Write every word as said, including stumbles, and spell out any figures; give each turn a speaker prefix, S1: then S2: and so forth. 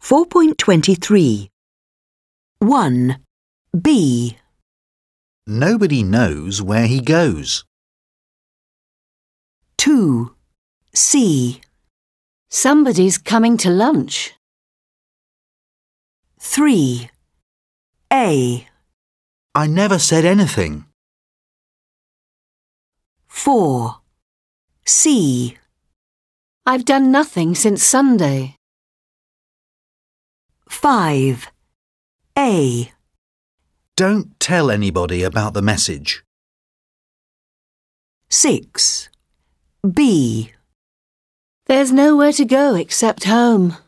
S1: four point twenty-three. one. B.
S2: Nobody knows where he goes.
S1: two. C.
S3: Somebody's coming to lunch.
S1: three. A.
S2: I never said anything.
S1: four. C.
S3: I've done nothing since Sunday.
S1: five. A.
S2: Don't tell anybody about the message.
S1: six. B.
S3: There's nowhere to go except home.